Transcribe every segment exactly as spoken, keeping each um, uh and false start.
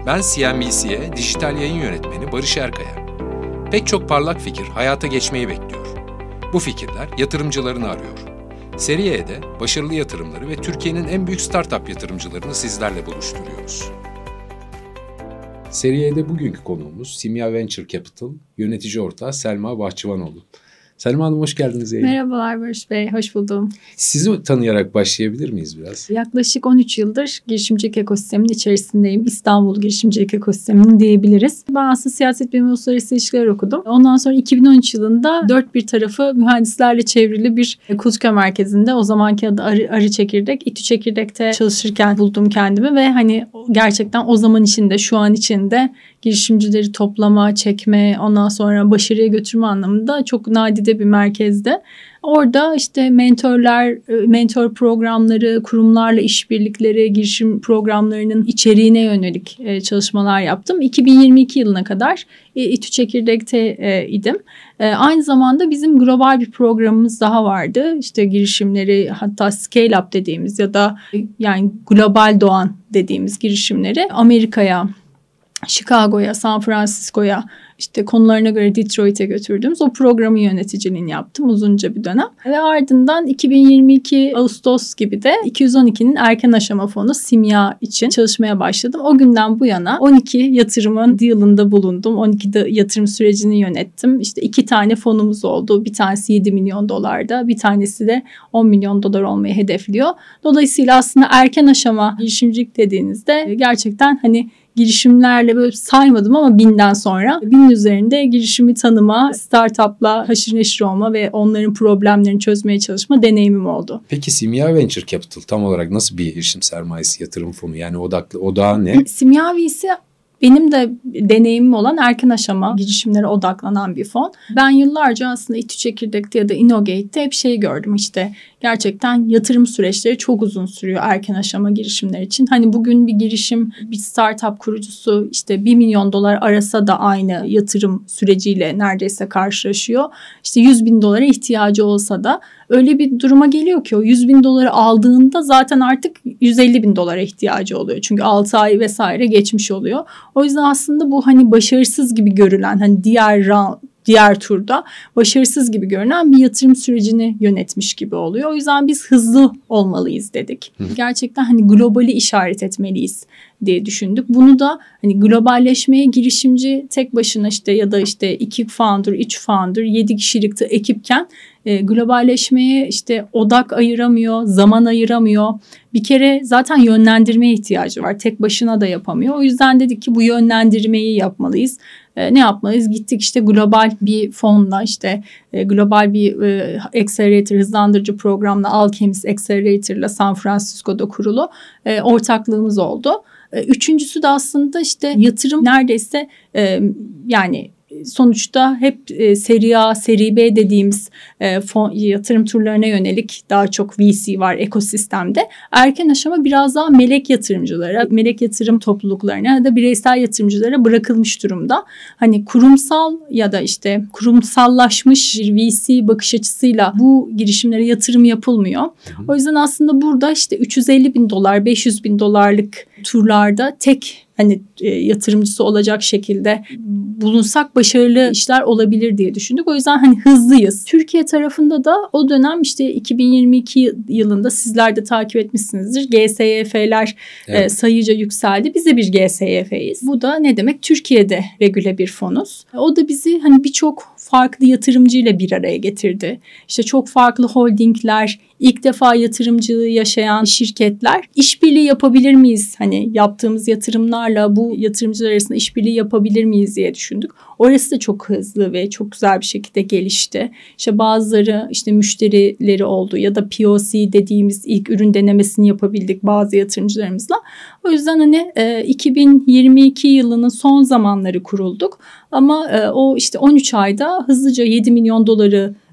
Ben C N B C'ye dijital yayın yönetmeni Barış Erkaya. Pek çok parlak fikir hayata geçmeyi bekliyor. Bu fikirler yatırımcılarını arıyor. Seri E'de başarılı yatırımları ve Türkiye'nin en büyük startup yatırımcılarını sizlerle buluşturuyoruz. Seri E'de bugünkü konuğumuz Simya Venture Capital yönetici ortağı Selma Bahçıvanoğlu. Selma Hanım hoş geldiniz yayına. Merhabalar Barış Bey, hoş buldum. Sizi tanıyarak başlayabilir miyiz biraz? Yaklaşık on üç yıldır girişimcilik ekosisteminin içerisindeyim. İstanbul girişimcilik ekosistemini diyebiliriz. Ben aslında siyaset bilimi uluslararası ilişkiler okudum. Ondan sonra iki bin on üç yılında dört bir tarafı mühendislerle çevrili bir Kuluçka merkezinde, o zamanki adı Arı, Arı Çekirdek, İTÜ Çekirdek'te çalışırken buldum kendimi ve hani gerçekten o zaman içinde, şu an içinde girişimcileri toplama, çekme, ondan sonra başarıya götürme anlamında çok nadide bir merkezde. Orada işte mentorlar, mentor programları, kurumlarla işbirlikleri, girişim programlarının içeriğine yönelik çalışmalar yaptım. iki bin yirmi iki yılına kadar İTÜ Çekirdek'te idim. Aynı zamanda bizim global bir programımız daha vardı. İşte girişimleri, hatta scale up dediğimiz ya da yani global doğan dediğimiz girişimleri Amerika'ya, Chicago'ya, San Francisco'ya, işte konularına göre Detroit'e götürdüğümüz o programın yöneticiliğini yaptım uzunca bir dönem. Ve ardından iki bin yirmi iki Ağustos gibi de iki yüz on ikinin erken aşama fonu Simya için çalışmaya başladım. O günden bu yana on iki yatırımın deal'ında bulundum. on iki de yatırım sürecini yönettim. İşte iki tane fonumuz oldu. Bir tanesi yedi milyon dolarda, bir tanesi de on milyon dolar olmayı hedefliyor. Dolayısıyla aslında erken aşama girişimcilik dediğinizde gerçekten hani girişimlerle böyle saymadım ama binden sonra binin üzerinde girişimi tanıma, startupla haşır neşir olma ve onların problemlerini çözmeye çalışma deneyimim oldu. Peki Simya Venture Capital tam olarak nasıl bir girişim sermayesi yatırım fonu? Yani odaklı odağı ne? Simya ise benim de deneyimim olan erken aşama girişimlere odaklanan bir fon. Ben yıllarca aslında İTÜ Çekirdek'te ya da Innogate'te hep şey gördüm, işte gerçekten yatırım süreçleri çok uzun sürüyor erken aşama girişimler için. Hani bugün bir girişim, bir startup kurucusu işte bir milyon dolar arasa da aynı yatırım süreciyle neredeyse karşılaşıyor. İşte yüz bin dolara ihtiyacı olsa da öyle bir duruma geliyor ki o yüz bin doları aldığında zaten artık yüz elli bin dolara ihtiyacı oluyor. Çünkü altı ay vesaire geçmiş oluyor. O yüzden aslında bu hani başarısız gibi görülen, hani diğer round, diğer turda başarısız gibi görünen bir yatırım sürecini yönetmiş gibi oluyor. O yüzden biz hızlı olmalıyız dedik. Hı. Gerçekten hani globali işaret etmeliyiz diye düşündük. Bunu da hani globalleşmeye girişimci tek başına işte ya da işte iki founder, üç founder, yedi kişilik de ekipken e, globalleşmeye işte odak ayıramıyor, zaman ayıramıyor. Bir kere zaten yönlendirmeye ihtiyacı var. Tek başına da yapamıyor. O yüzden dedik ki bu yönlendirmeyi yapmalıyız. E, ne yapmalıyız? Gittik işte global bir fonla, işte e, global bir e, accelerator, hızlandırıcı programla, Alchemist Accelerator'la San Francisco'da kurulu e, ortaklığımız oldu. E, üçüncüsü de aslında işte yatırım neredeyse e, yani sonuçta hep e, seri A, seri B dediğimiz e, fon, yatırım turlarına yönelik daha çok V C var ekosistemde. Erken aşama biraz daha melek yatırımcılara, melek yatırım topluluklarına ya da bireysel yatırımcılara bırakılmış durumda. Hani kurumsal ya da işte kurumsallaşmış bir V C bakış açısıyla bu girişimlere yatırım yapılmıyor. O yüzden aslında burada işte üç yüz elli bin dolar, beş yüz bin dolarlık turlarda tek hani e, yatırımcısı olacak şekilde bulunsak başarılı işler olabilir diye düşündük. O yüzden hani hızlıyız. Türkiye tarafında da o dönem işte iki bin yirmi iki yılında sizler de takip etmişsinizdir. G S Y F'ler evet. e, sayıca yükseldi. Biz de bir G S Y F'yiz. Bu da ne demek? Türkiye'de regüle bir fonuz. O da bizi hani birçok farklı yatırımcıyla bir araya getirdi. İşte çok farklı holdingler, ilk defa yatırımcılığı yaşayan şirketler, işbirliği yapabilir miyiz? Hani yaptığımız yatırımlarla bu yatırımcılar arasında işbirliği yapabilir miyiz diye düşündük. Orası da çok hızlı ve çok güzel bir şekilde gelişti. İşte bazıları işte müşterileri oldu ya da P O C dediğimiz ilk ürün denemesini yapabildik bazı yatırımcılarımızla. O yüzden hani iki bin yirmi iki yılının son zamanları kurulduk. Ama o işte on üç ayda hızlıca yedi milyon doları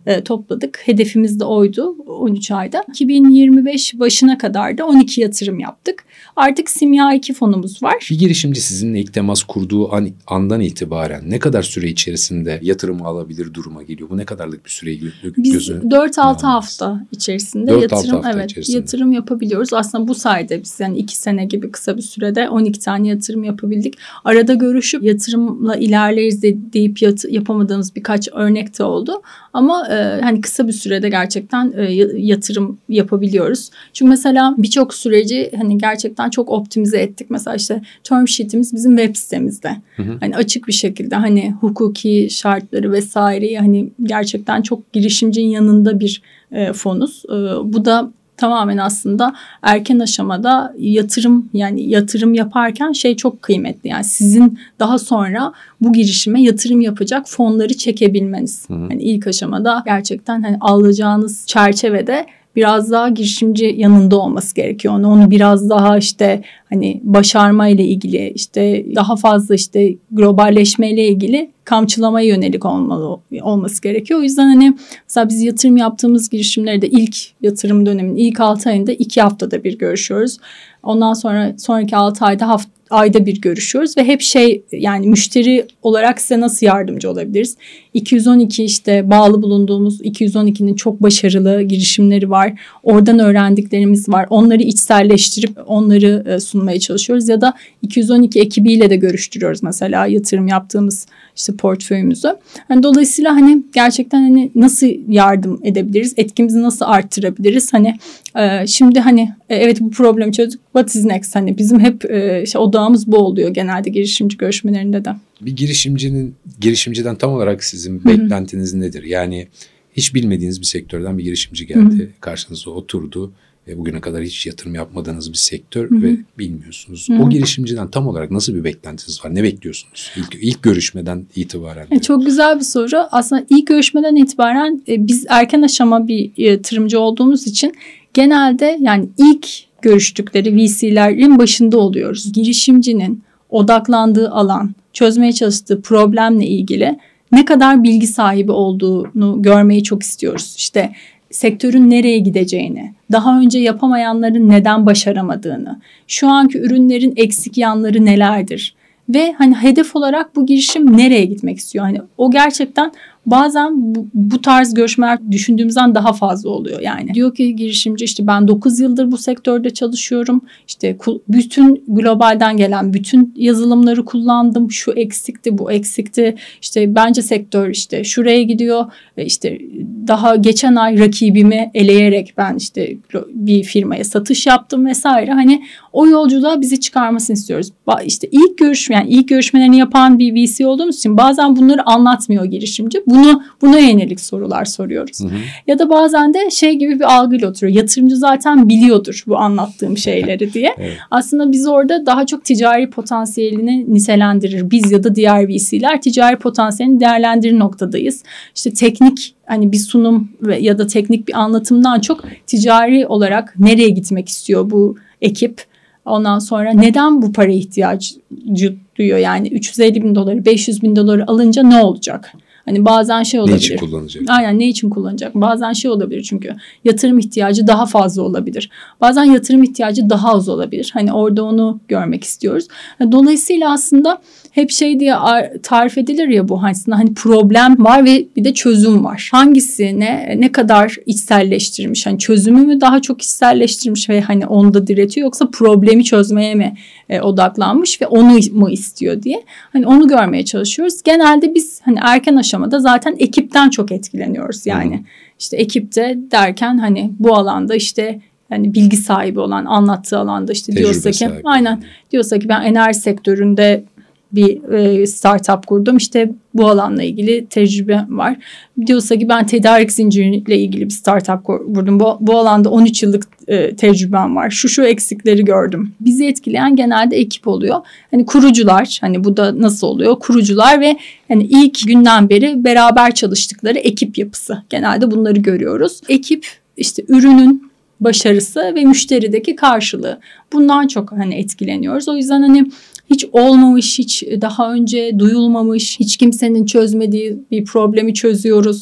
e, topladık. Hedefimiz de oydu on üç ayda. iki bin yirmi beş başına kadar da on iki yatırım yaptık. Artık Simya iki fonumuz var. Bir girişimci sizinle ilk temas kurduğu an, andan itibaren ne kadar süre içerisinde yatırım alabilir duruma geliyor? Bu ne kadarlık bir süreyi gö- Biz gözü? dört altı hafta içerisinde dört yatırım hafta evet içerisinde. yatırım yapabiliyoruz. Aslında bu sayede biz yani iki sene gibi kısa bir sürede on iki tane yatırım yapabildik. Arada görüşüp yatırımla ilerleriz de deyip yat- yapamadığımız birkaç örnek de oldu. Ama e, hani kısa bir sürede gerçekten e, yatırım yapabiliyoruz. Çünkü mesela birçok süreci hani gerçekten çok optimize ettik. Mesela işte term sheet'imiz bizim web sitemizde. Hı hı. Hani açık bir şekilde hani hukuki şartları vesaireyi hani gerçekten çok girişimcinin yanında bir e, fonuz. E, bu da tamamen aslında erken aşamada yatırım yani yatırım yaparken şey çok kıymetli. Yani sizin daha sonra bu girişime yatırım yapacak fonları çekebilmeniz. Hı hı. Yani ilk aşamada gerçekten hani alacağınız çerçevede biraz daha girişimci yanında olması gerekiyor. Onu, onu biraz daha işte hani başarma ile ilgili işte daha fazla işte globalleşme ile ilgili kamçılamaya yönelik olmalı, olması gerekiyor. O yüzden hani mesela biz yatırım yaptığımız girişimleri de ilk yatırım döneminin ilk altı ayında iki haftada bir görüşüyoruz. Ondan sonra sonraki altı ayda haft ayda bir görüşüyoruz ve hep şey yani müşteri olarak size nasıl yardımcı olabiliriz? iki yüz on iki işte bağlı bulunduğumuz iki yüz on ikinin çok başarılı girişimleri var. Oradan öğrendiklerimiz var. Onları içselleştirip onları sunmaya çalışıyoruz ya da iki yüz on iki ekibiyle de görüştürüyoruz mesela yatırım yaptığımız işte portföyümüzü. Yani dolayısıyla hani gerçekten hani nasıl yardım edebiliriz? Etkimizi nasıl arttırabiliriz? Hani e, şimdi hani e, evet bu problemi çözdük. What is next? Hani bizim hep e, işte odağımız bu oluyor genelde girişimci görüşmelerinde de. Bir girişimcinin girişimciden tam olarak sizin Hı-hı. beklentiniz nedir? Yani hiç bilmediğiniz bir sektörden bir girişimci geldi. Hı-hı. Karşınıza oturdu. E, bugüne kadar hiç yatırım yapmadığınız bir sektör Hı-hı. ve bilmiyorsunuz. Hı-hı. O girişimciden tam olarak nasıl bir beklentiniz var? Ne bekliyorsunuz? İlk, ilk görüşmeden itibaren. E, çok güzel bir soru. Aslında ilk görüşmeden itibaren e, biz erken aşama bir yatırımcı olduğumuz için genelde yani ilk görüştükleri V C'lerin başında oluyoruz. Girişimcinin odaklandığı alan, çözmeye çalıştığı problemle ilgili ne kadar bilgi sahibi olduğunu görmeyi çok istiyoruz. İşte sektörün nereye gideceğini, daha önce yapamayanların neden başaramadığını, şu anki ürünlerin eksik yanları nelerdir ve hani hedef olarak bu girişim nereye gitmek istiyor? Hani o gerçekten bazen bu, bu tarz görüşmeler düşündüğümüzden daha fazla oluyor yani. Diyor ki girişimci işte ben dokuz yıldır bu sektörde çalışıyorum. İşte bütün globalden gelen bütün yazılımları kullandım. Şu eksikti, bu eksikti. İşte bence sektör işte şuraya gidiyor. İşte daha geçen ay rakibimi eleyerek ben işte bir firmaya satış yaptım vesaire. Hani o yolculuğa bizi çıkarmasını istiyoruz. İşte ilk görüşme yani ilk görüşmelerini yapan bir V C olduğumuz için bazen bunları anlatmıyor girişimci. Bunu buna yönelik sorular soruyoruz. Hı hı. Ya da bazen de şey gibi bir algıyla oturuyor. Yatırımcı zaten biliyordur bu anlattığım şeyleri diye. Evet. Aslında biz orada daha çok ticari potansiyelini nitelendirir. Biz ya da diğer V C'ler ticari potansiyelini değerlendirir noktadayız. İşte teknik hani bir sunum ve ya da teknik bir anlatımdan çok ticari olarak nereye gitmek istiyor bu ekip? Ondan sonra neden bu paraya ihtiyacı duyuyor? Yani üç yüz elli bin doları, beş yüz bin doları alınca ne olacak? Hani bazen şey olabilir. Ne için kullanacak? Aynen ne için kullanacak? Bazen şey olabilir çünkü yatırım ihtiyacı daha fazla olabilir. Bazen yatırım ihtiyacı daha az olabilir. Hani orada onu görmek istiyoruz. Dolayısıyla aslında hep şey diye tarif edilir ya bu aslında hani problem var ve bir de çözüm var. Hangisi ne ne kadar içselleştirmiş? Hani çözümü mü daha çok içselleştirmiş ve hani onda diretiyor yoksa problemi çözmeye mi e, odaklanmış ve onu mu istiyor diye. Hani onu görmeye çalışıyoruz. Genelde biz hani erken aşamada zaten ekipten çok etkileniyoruz. Yani hmm. işte ekipte derken hani bu alanda işte yani bilgi sahibi olan anlattığı alanda işte Tecrübe diyorsa ki sahibi. aynen diyorsa ki ben enerji sektöründe bir e, startup kurdum. İşte bu alanla ilgili tecrübem var. Diyorsa ki ben tedarik zinciriyle ilgili bir startup kurdum. Bu, bu alanda on üç yıllık e, tecrübem var. Şu şu eksikleri gördüm. Bizi etkileyen genelde ekip oluyor. Hani kurucular, hani bu da nasıl oluyor? Kurucular ve hani ilk günden beri beraber çalıştıkları ekip yapısı. Genelde bunları görüyoruz. Ekip işte ürünün başarısı ve müşterideki karşılığı. Bundan çok hani etkileniyoruz. O yüzden hani hiç olmamış, hiç daha önce duyulmamış, hiç kimsenin çözmediği bir problemi çözüyoruz.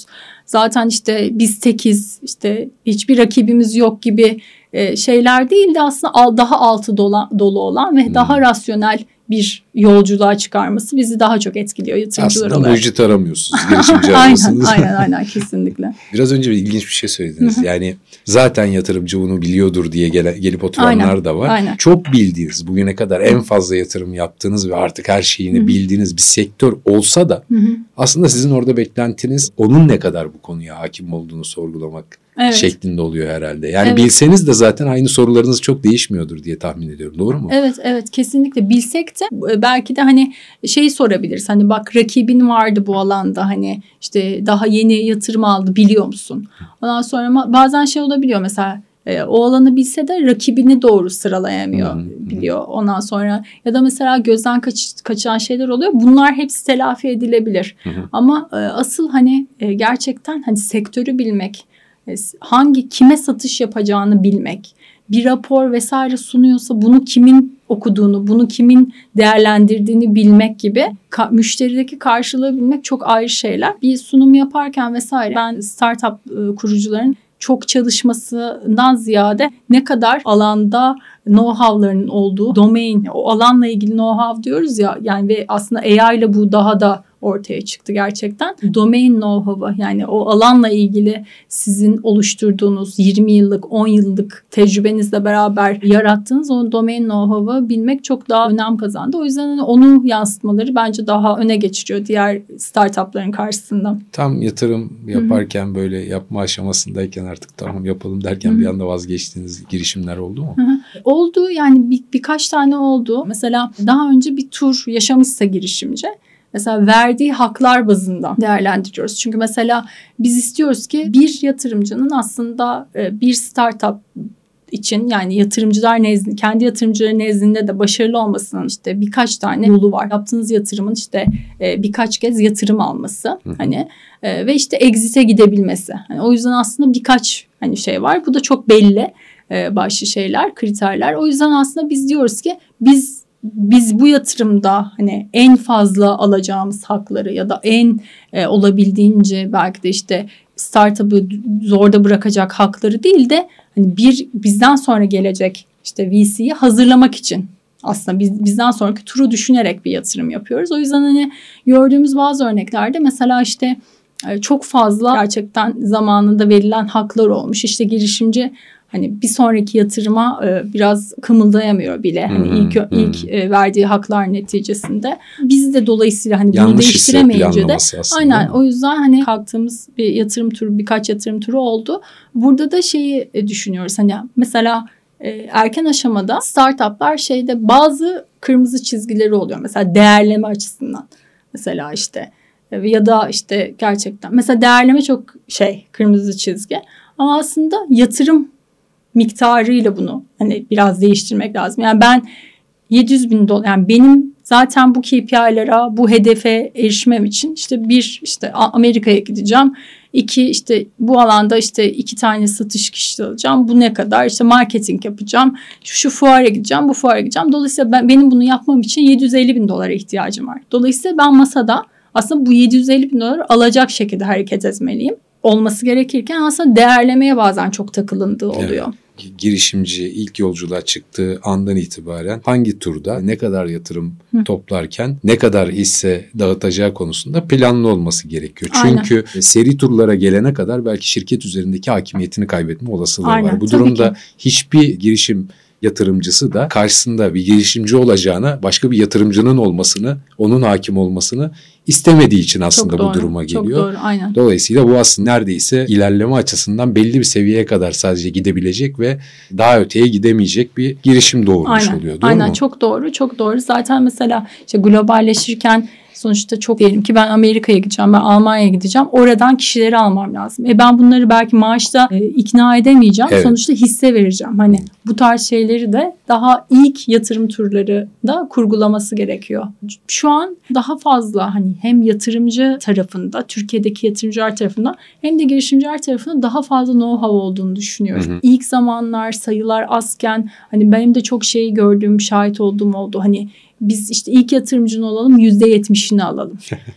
zaten işte biz tekiz, işte hiçbir rakibimiz yok gibi e, şeyler değil de aslında daha altı dolu, dolu olan ve hmm. daha rasyonel bir yolculuğa çıkarması bizi daha çok etkiliyor yatırımcılar aslında olarak. Aslında mucit aramıyorsunuz, girişimci arıyorsunuz. aynen, aynen, aynen kesinlikle. Biraz önce bir ilginç bir şey söylediniz. Yani zaten yatırımcı bunu biliyordur diye gele, gelip oturanlar aynen, da var. Aynen. Çok bildiğiniz, bugüne kadar en fazla yatırım yaptığınız ve artık her şeyini Hı-hı. bildiğiniz bir sektör olsa da Hı-hı. aslında sizin orada beklentiniz onun ne kadar bu konuya hakim olduğunu sorgulamak evet. şeklinde oluyor herhalde. Yani evet. bilseniz de zaten aynı sorularınız çok değişmiyordur diye tahmin ediyorum. Doğru mu? Evet, evet kesinlikle. Bilsek de belki de hani şey sorabiliriz. Hani bak rakibin vardı bu alanda, hani işte daha yeni yatırım aldı, biliyor musun? Ondan sonra bazen şey olabiliyor mesela, e, o alanı bilse de rakibini doğru sıralayamıyor, hı hı. biliyor. Ondan sonra ya da mesela gözden kaç, kaçan şeyler oluyor. Bunlar hepsi telafi edilebilir. Hı hı. Ama e, asıl hani e, gerçekten hani sektörü bilmek, hangi kime satış yapacağını bilmek, bir rapor vesaire sunuyorsa bunu kimin okuduğunu, bunu kimin değerlendirdiğini bilmek gibi ka- müşterideki karşılığı bilmek çok ayrı şeyler. Bir sunum yaparken vesaire ben startup e, kurucuların çok çalışmasından ziyade ne kadar alanda know-how'larının olduğu, domain, o alanla ilgili know-how diyoruz ya, yani ve aslında A I ile bu daha da ortaya çıktı gerçekten. Domain know-how'ı, yani o alanla ilgili sizin oluşturduğunuz yirmi yıllık, on yıllık tecrübenizle beraber yarattığınız o domain know-how'ı bilmek çok daha önem kazandı. O yüzden onu yansıtmaları bence daha öne geçiriyor diğer startupların karşısında. Tam yatırım yaparken Hı-hı. böyle yapma aşamasındayken artık tamam yapalım derken Hı-hı. bir anda vazgeçtiğiniz girişimler oldu mu? Hı-hı. Oldu yani bir, birkaç tane oldu. Mesela daha önce bir tur yaşamışsa girişimci, mesela verdiği haklar bazında değerlendiriyoruz. Çünkü mesela biz istiyoruz ki bir yatırımcının aslında bir startup için, yani yatırımcılar nezdinde, kendi yatırımcıları nezdinde de başarılı olmasının işte birkaç tane yolu var. Yaptığınız yatırımın işte birkaç kez yatırım alması, Hı. hani ve işte exit'e gidebilmesi. Hani o yüzden aslında birkaç hani şey var. Bu da çok belli başlı şeyler, kriterler. O yüzden aslında biz diyoruz ki biz Biz bu yatırımda hani en fazla alacağımız hakları ya da en e, olabildiğince belki de işte startup'ı zorda bırakacak hakları değil de hani bir bizden sonra gelecek işte V C'yi hazırlamak için aslında biz bizden sonraki turu düşünerek bir yatırım yapıyoruz. O yüzden hani gördüğümüz bazı örneklerde mesela işte çok fazla gerçekten zamanında verilen haklar olmuş. İşte girişimci hani bir sonraki yatırıma e, biraz kımıldayamıyor bile. Hani hmm, ilk hmm. ilk e, verdiği haklar neticesinde. Biz de dolayısıyla hani Yanlış bunu değiştiremeyince de aslında, aynen o yüzden hani kalktığımız bir yatırım turu, birkaç yatırım turu oldu. Burada da şeyi e, düşünüyoruz. Hani mesela e, erken aşamada startuplar şeyde bazı kırmızı çizgileri oluyor. Mesela değerleme açısından. Mesela işte e, ya da işte gerçekten mesela değerleme çok şey kırmızı çizgi. Ama aslında yatırım miktarıyla bunu hani biraz değiştirmek lazım. Yani ben yedi yüz bin dolar, yani benim zaten bu K P I'lara, bu hedefe erişmem için işte bir işte Amerika'ya gideceğim. İki işte bu alanda işte iki tane satış kişisi alacağım. Bu ne kadar? İşte marketing yapacağım. Şu, şu fuara gideceğim, bu fuara gideceğim. Dolayısıyla ben, benim bunu yapmam için yedi yüz elli bin dolara ihtiyacım var. Dolayısıyla ben masada aslında bu yedi yüz elli bin doları alacak şekilde hareket etmeliyim. Olması gerekirken aslında değerlemeye bazen çok takılındığı oluyor. Evet. Girişimci ilk yolculuğa çıktığı andan itibaren hangi turda ne kadar yatırım Hı. toplarken ne kadar hisse dağıtacağı konusunda planlı olması gerekiyor. Çünkü Aynen. seri turlara gelene kadar belki şirket üzerindeki hakimiyetini kaybetme olasılığı Aynen. var. Bu Tabii durumda ki. hiçbir girişim yatırımcısı da karşısında bir girişimci olacağına başka bir yatırımcının olmasını, onun hakim olmasını istemediği için aslında doğru, bu duruma geliyor. Çok doğru, aynen. Dolayısıyla bu aslında neredeyse ilerleme açısından belli bir seviyeye kadar sadece gidebilecek ve daha öteye gidemeyecek bir girişim doğurmuş aynen, oluyor. Doğru aynen, mu? Çok doğru, çok doğru. Zaten mesela işte globalleşirken sonuçta çok diyelim ki ben Amerika'ya gideceğim, ben Almanya'ya gideceğim. Oradan kişileri almam lazım. E ben bunları belki maaşta e, ikna edemeyeceğim. Evet. Sonuçta hisse vereceğim. Hani bu tarz şeyleri de daha ilk yatırım turları da kurgulaması gerekiyor. Şu an daha fazla hani hem yatırımcı tarafında, Türkiye'deki yatırımcılar tarafında hem de girişimciler tarafında daha fazla know-how olduğunu düşünüyorum. Hı hı. İlk zamanlar sayılar azken hani benim de çok şey gördüğüm, şahit olduğum oldu. Hani biz işte ilk yatırımcının olalım, yüzde yetmişini alalım.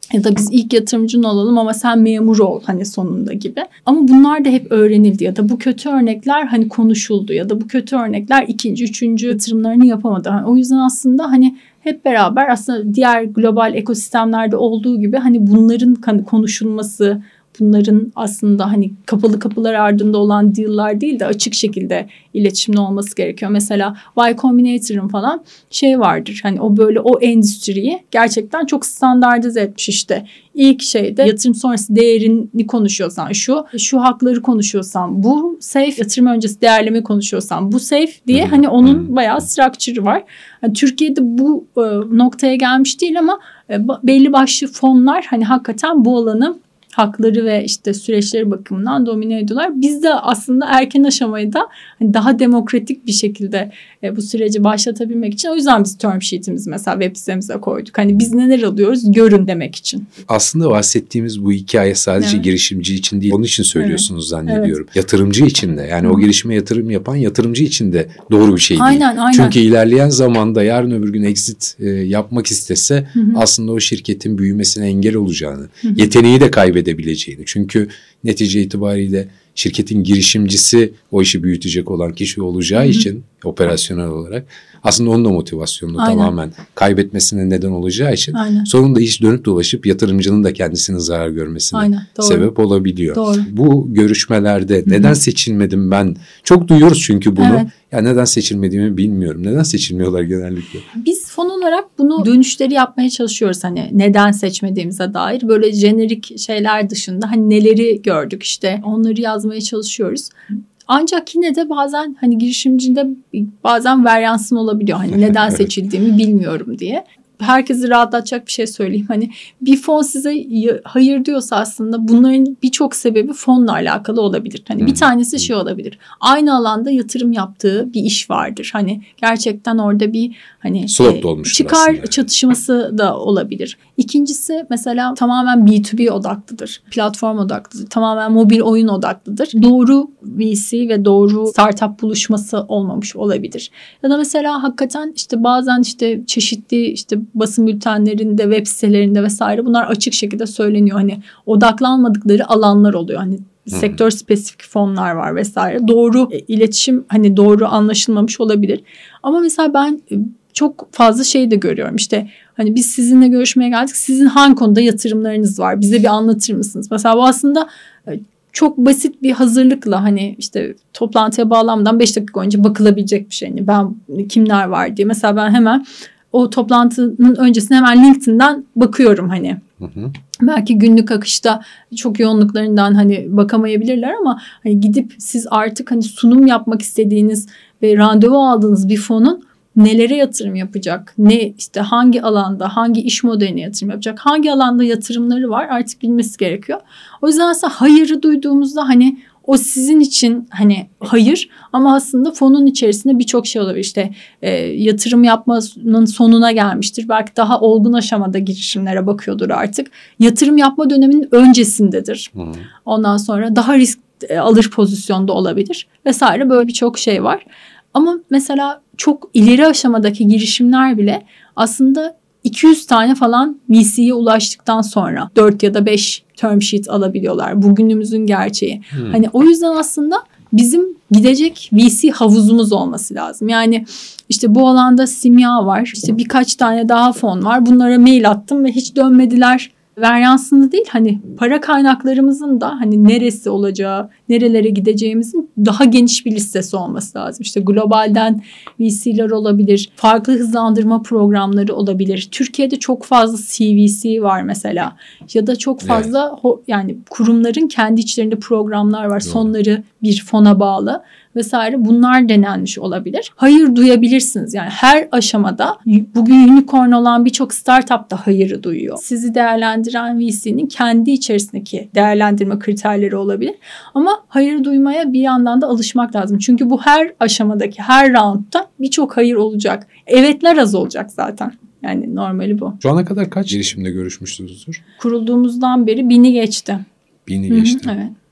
Ya da biz ilk yatırımcın olalım ama sen memur ol hani sonunda gibi. Ama bunlar da hep öğrenildi ya da bu kötü örnekler hani konuşuldu ya da bu kötü örnekler ikinci, üçüncü yatırımlarını yapamadı. Yani o yüzden aslında hani hep beraber aslında diğer global ekosistemlerde olduğu gibi hani bunların konuşulması, bunların aslında hani kapalı kapılar ardında olan deal'lar değil de açık şekilde iletişimde olması gerekiyor. Mesela Y Combinator'ın falan şey vardır. Hani o böyle o endüstriyi gerçekten çok standartize etmiş işte. İlk şeyde yatırım sonrası değerini konuşuyorsan şu, şu hakları konuşuyorsan bu safe, yatırım öncesi değerleme konuşuyorsan bu safe diye hani onun bayağı structure'ı var. Yani Türkiye'de bu e, noktaya gelmiş değil ama e, belli başlı fonlar hani hakikaten bu alanı hakları ve işte süreçleri bakımından domine ediyorlar. Biz de aslında erken aşamayı da hani daha demokratik bir şekilde e, bu süreci başlatabilmek için o yüzden biz term sheet'imizi mesela web sitemize koyduk. Hani biz neler alıyoruz görün demek için. Aslında bahsettiğimiz bu hikaye sadece evet. girişimci için değil. Onun için söylüyorsunuz evet. zannediyorum. Evet. Yatırımcı için de yani Hı. o girişime yatırım yapan yatırımcı için de doğru bir şey değil. Aynen, aynen. Çünkü ilerleyen zamanda yarın öbür gün exit e, yapmak istese Hı. aslında o şirketin büyümesine engel olacağını, Hı. yeteneği de kaybedebileceğini. Çünkü netice itibariyle şirketin girişimcisi o işi büyütecek olan kişi olacağı Hı-hı. için operasyonel olarak aslında onun da motivasyonunu Aynen. tamamen kaybetmesine neden olacağı için Aynen. sonunda iş dönüp dolaşıp yatırımcının da kendisinin zarar görmesine Aynen. sebep olabiliyor. Doğru. Bu görüşmelerde Hı-hı. neden seçilmedim ben? Çok duyuyoruz çünkü bunu. Evet. Ya neden seçilmediğimi bilmiyorum. Neden seçilmiyorlar genellikle? Biz fon olarak bunu dönüşleri yapmaya çalışıyoruz. Hani neden seçmediğimize dair böyle jenerik şeyler dışında hani neleri gördük işte onları yazmaya çalışıyoruz. Ancak yine de bazen hani girişimcinde bazen varyansın olabiliyor. Hani neden evet. seçildiğimi bilmiyorum diye. Herkesi rahatlatacak bir şey söyleyeyim. Hani bir fon size hayır diyorsa aslında bunların birçok sebebi fonla alakalı olabilir. Hani hmm. bir tanesi şey olabilir. Aynı alanda yatırım yaptığı bir iş vardır. Hani gerçekten orada bir hani e, çıkar aslında. Çatışması da olabilir. İkincisi mesela tamamen B iki B odaklıdır. Platform odaklıdır. Tamamen mobil oyun odaklıdır. Doğru V C ve doğru startup buluşması olmamış olabilir. Ya da mesela hakikaten işte bazen işte çeşitli işte basın bültenlerinde, web sitelerinde vesaire bunlar açık şekilde söyleniyor. Hani odaklanmadıkları alanlar oluyor. Hani hmm. sektör spesifik fonlar var vesaire. Doğru e, iletişim hani doğru anlaşılmamış olabilir. Ama mesela ben e, çok fazla şey de görüyorum. İşte hani biz sizinle görüşmeye geldik. Sizin hangi konuda yatırımlarınız var? Bize bir anlatır mısınız? Mesela bu aslında e, çok basit bir hazırlıkla hani işte toplantıya bağlanmadan beş dakika önce bakılabilecek bir şey. Yani ben kimler var diye. Mesela ben hemen o toplantının öncesine hemen LinkedIn'den bakıyorum hani. Hı hı. Belki günlük akışta çok yoğunluklarından hani bakamayabilirler ama hani gidip siz artık hani sunum yapmak istediğiniz ve randevu aldığınız bir fonun nelere yatırım yapacak, ne işte hangi alanda, hangi iş modeline yatırım yapacak, hangi alanda yatırımları var artık bilmesi gerekiyor. O yüzden aslında hayırı duyduğumuzda hani o sizin için hani hayır ama aslında fonun içerisinde birçok şey olabilir. İşte e, yatırım yapmanın sonuna gelmiştir. Belki daha olgun aşamada girişimlere bakıyordur artık. Yatırım yapma döneminin öncesindedir. Hmm. Ondan sonra daha risk e, alır pozisyonda olabilir vesaire böyle birçok şey var. Ama mesela çok ileri aşamadaki girişimler bile aslında iki yüz tane falan V C'ye ulaştıktan sonra dört ya da beş term sheet alabiliyorlar. Bugünümüzün gerçeği. Hmm. Hani o yüzden aslında bizim gidecek V C havuzumuz olması lazım. Yani işte bu alanda Simya var. İşte birkaç tane daha fon var. Bunlara mail attım ve hiç dönmediler. Varyansını değil hani para kaynaklarımızın da hani neresi olacağı, nerelere gideceğimizin daha geniş bir listesi olması lazım. İşte globalden V C'ler olabilir, farklı hızlandırma programları olabilir. Türkiye'de çok fazla C V C var mesela ya da çok fazla evet. ho, yani kurumların kendi içlerinde programlar var. Doğru. Sonları bir fona bağlı vesaire bunlar denenmiş olabilir. Hayır duyabilirsiniz. Yani her aşamada bugün unicorn olan birçok startup da hayırı duyuyor. Sizi değerlendiren V C'nin kendi içerisindeki değerlendirme kriterleri olabilir. Ama hayır duymaya bir yandan da alışmak lazım. Çünkü bu her aşamadaki her roundda birçok hayır olacak. Evetler az olacak zaten. Yani normali bu. Şu ana kadar kaç girişimle görüşmüşsünüzdür? Kurulduğumuzdan beri bini geçti. Bini geçti. Hı-hı, evet.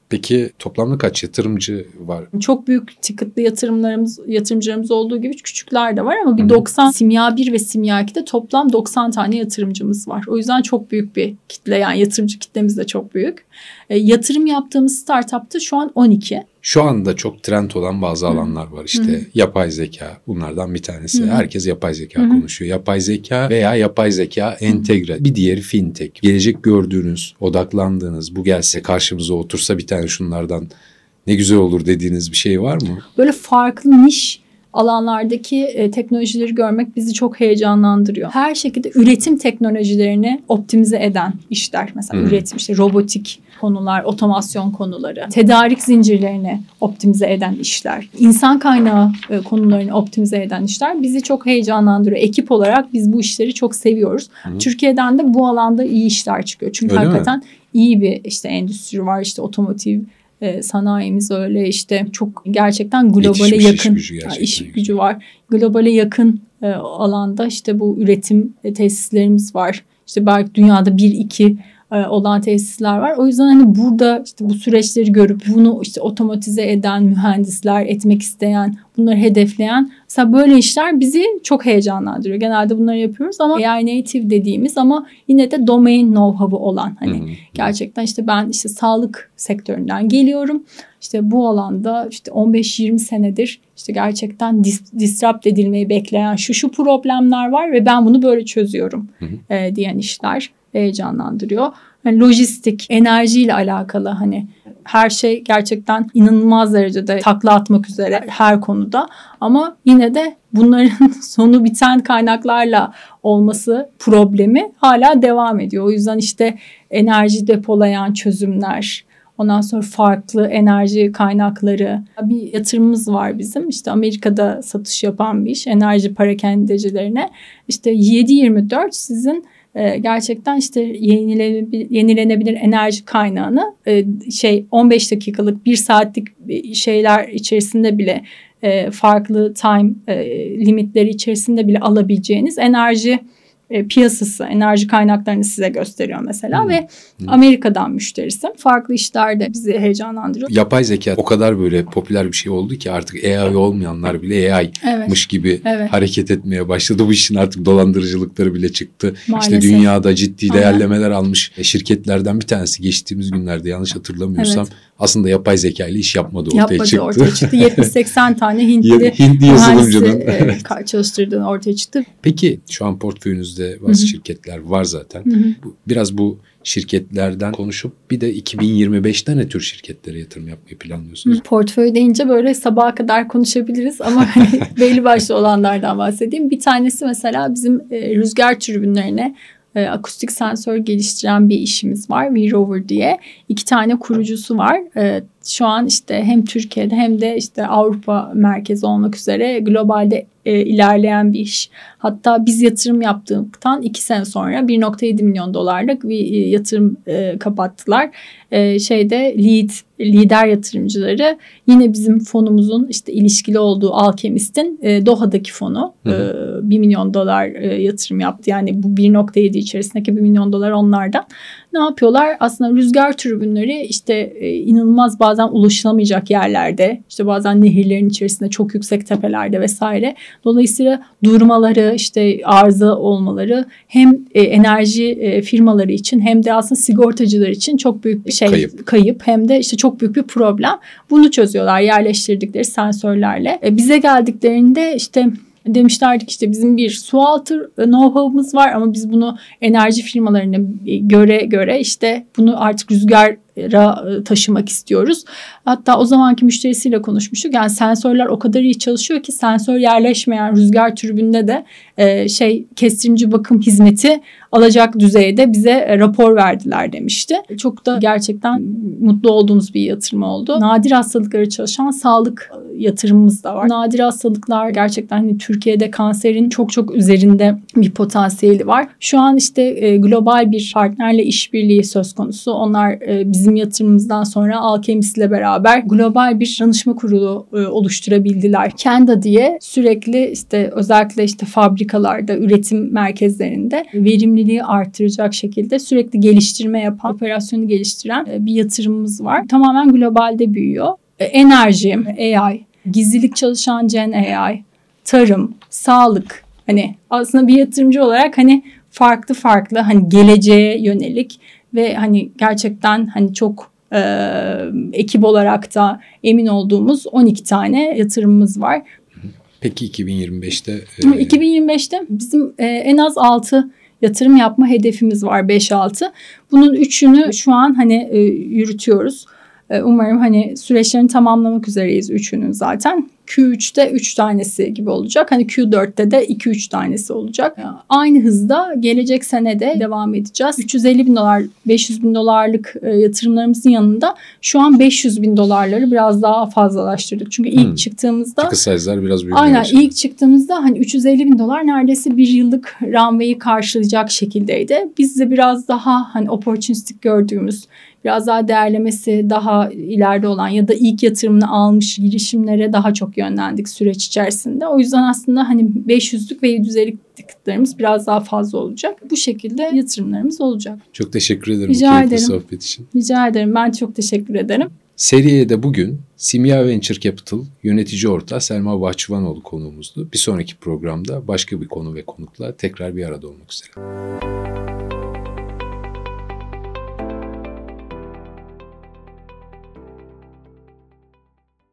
Peki toplamda kaç yatırımcı var? Çok büyük ticket'lı yatırımlarımız, yatırımcılarımız olduğu gibi küçükler de var ama bir Hı-hı. doksan Simya bir ve Simya iki'de toplam doksan tane yatırımcımız var. O yüzden çok büyük bir kitle, yani yatırımcı kitlemiz de çok büyük. E, yatırım yaptığımız startup'ta şu an on iki. Şu anda çok trend olan bazı alanlar var işte. Hı-hı. Yapay zeka bunlardan bir tanesi. Hı-hı. Herkes yapay zeka Hı-hı. konuşuyor. Yapay zeka veya yapay zeka entegre. Hı-hı. Bir diğeri fintech. Gelecek gördüğünüz, odaklandığınız, bu gelse karşımıza otursa bir tane şunlardan ne güzel olur dediğiniz bir şey var mı? Böyle farklı niş alanlardaki e, teknolojileri görmek bizi çok heyecanlandırıyor. Her şekilde üretim teknolojilerini optimize eden işler. Mesela hmm. üretim, işte robotik konular, otomasyon konuları, tedarik zincirlerini optimize eden işler, insan kaynağı e, konularını optimize eden işler bizi çok heyecanlandırıyor. Ekip olarak biz bu işleri çok seviyoruz. Hmm. Türkiye'den de bu alanda iyi işler çıkıyor. Çünkü Öyle hakikaten mi? iyi bir işte endüstri var, işte otomotiv E, sanayimiz öyle, işte çok gerçekten globale yakın iş gücü, gerçekten iş gücü var. Globale yakın e, alanda işte bu üretim e, tesislerimiz var. İşte belki dünyada bir iki e, olan tesisler var. O yüzden hani burada işte bu süreçleri görüp bunu işte otomatize eden mühendisler, etmek isteyen, bunları hedefleyen, mesela böyle işler bizi çok heyecanlandırıyor. Genelde bunları yapıyoruz ama A I native dediğimiz ama yine de domain know-how'u olan, hani hmm. gerçekten işte ben işte sağlık sektöründen geliyorum. İşte bu alanda işte on beş yirmi senedir işte gerçekten dis- disrupt edilmeyi bekleyen şu şu problemler var ve ben bunu böyle çözüyorum hmm. e, diyen işler heyecanlandırıyor. Yani lojistik, enerjiyle alakalı, hani her şey gerçekten inanılmaz derecede takla atmak üzere her konuda. Ama yine de bunların sonu biten kaynaklarla olması problemi hala devam ediyor. O yüzden işte enerji depolayan çözümler, ondan sonra farklı enerji kaynakları. Bir yatırımımız var bizim. İşte Amerika'da satış yapan bir iş, enerji parakendecilerine. İşte yedi yirmi dört sizin gerçekten işte yenilenebilir, yenilenebilir enerji kaynağını şey on beş dakikalık, bir saatlik şeyler içerisinde bile farklı time limitleri içerisinde bile alabileceğiniz enerji piyasası, enerji kaynaklarını size gösteriyor mesela hmm. ve hmm. Amerika'dan müşterisi. Farklı işler de bizi heyecanlandırıyor. Yapay zeka o kadar böyle popüler bir şey oldu ki artık A I olmayanlar bile A I'mış evet. gibi evet. hareket etmeye başladı. Bu işin artık dolandırıcılıkları bile çıktı. Maalesef. İşte dünyada ciddi değerlemeler Aynen. almış şirketlerden bir tanesi geçtiğimiz günlerde, yanlış hatırlamıyorsam evet. aslında yapay zeka ile iş yapmadığı ortaya yapmadığı çıktı. ortaya çıktı. yetmiş seksen tane Hintli, Hintli yazılımcının e, çalıştırdığını ortaya çıktı. Peki şu an portföyünüzde bazı Hı-hı. şirketler var zaten. Hı-hı. Biraz bu şirketlerden konuşup bir de iki bin yirmi beşte ne tür şirketlere yatırım yapmayı planlıyorsunuz? Portföy deyince böyle sabaha kadar konuşabiliriz ama belli başlı olanlardan bahsedeyim. Bir tanesi mesela bizim e, rüzgar türbinlerine e, akustik sensör geliştiren bir işimiz var, V-Rover diye. İki tane kurucusu var. E, şu an işte hem Türkiye'de hem de işte Avrupa merkezi olmak üzere globalde e, ilerleyen bir iş. Hatta biz yatırım yaptıktan iki sene sonra bir nokta yedi milyon dolarlık bir e, yatırım e, kapattılar. E, şeyde lead lider yatırımcıları yine bizim fonumuzun işte ilişkili olduğu Alchemist'in e, Doha'daki fonu e, bir milyon dolar e, yatırım yaptı. Yani bu bir nokta yedi içerisindeki bir milyon dolar onlardan. Ne yapıyorlar? Aslında rüzgar türbinleri işte e, inanılmaz bazen ulaşılamayacak yerlerde, işte bazen nehirlerin içerisinde, çok yüksek tepelerde vesaire. Dolayısıyla durmaları, işte arıza olmaları hem e, enerji e, firmaları için hem de aslında sigortacılar için çok büyük bir şey kayıp, kayıp hem de işte çok büyük bir problem. Bunu çözüyorlar yerleştirdikleri sensörlerle. E, bize geldiklerinde işte demişlerdik işte bizim bir sualtı know-how'ımız var ama biz bunu enerji firmalarına göre göre işte bunu artık rüzgar taşımak istiyoruz. Hatta o zamanki müşterisiyle konuşmuştuk. Yani sensörler o kadar iyi çalışıyor ki sensör yerleşmeyen rüzgar türbünde de e, şey kestirimci bakım hizmeti alacak düzeyde bize e, rapor verdiler demişti. Çok da gerçekten mutlu olduğumuz bir yatırım oldu. Nadir hastalıkları çalışan sağlık yatırımımız da var. Nadir hastalıklar gerçekten hani Türkiye'de kanserin çok çok üzerinde bir potansiyeli var. Şu an işte e, global bir partnerle işbirliği söz konusu. Onlar e, bizi bizim yatırımımızdan sonra Alkemis ile beraber global bir danışma kurulu e, oluşturabildiler. Kenda diye sürekli işte özellikle işte fabrikalarda, üretim merkezlerinde verimliliği artıracak şekilde sürekli geliştirme yapan, operasyonu geliştiren e, bir yatırımımız var. Tamamen globalde büyüyor. E, enerji, A I, gizlilik çalışan Gen A I, tarım, sağlık. Hani aslında bir yatırımcı olarak hani farklı farklı hani geleceğe yönelik ve hani gerçekten hani çok e, ekip olarak da emin olduğumuz on iki tane yatırımımız var. Peki iki bin yirmi beşte? E... iki bin yirmi beşte bizim e, en az altı yatırım yapma hedefimiz var, beş altı. Bunun üçünü şu an hani e, yürütüyoruz. E, umarım hani süreçlerini tamamlamak üzereyiz üçünün zaten. Q üçte üç tanesi gibi olacak. Hani Q dörtte de iki üç tanesi olacak. Aynı hızda gelecek sene de devam edeceğiz. üç yüz elli bin dolar, beş yüz bin dolarlık e, yatırımlarımızın yanında şu an beş yüz bin dolarları biraz daha fazlalaştırdık. Çünkü ilk hmm. çıktığımızda... Ticket size'lar biraz büyüdü. Aynen yaşadı. İlk çıktığımızda hani üç yüz elli bin dolar neredeyse bir yıllık runway'i karşılayacak şekildeydi. Biz de biraz daha hani opportunistik gördüğümüz, biraz daha değerlemesi daha ileride olan ya da ilk yatırımını almış girişimlere daha çok yönlendik süreç içerisinde. O yüzden aslında hani beş yüzlük ve yedi yüz ellilik ticketlarımız biraz daha fazla olacak. Bu şekilde yatırımlarımız olacak. Çok teşekkür ederim Rica bu keyifli ederim. sohbet için. Rica ederim. Ben çok teşekkür ederim. Seriye'de bugün Simya Venture Capital yönetici ortağı Selma Bahçıvanoğlu konuğumuzdu. Bir sonraki programda başka bir konu ve konukla tekrar bir arada olmak üzere.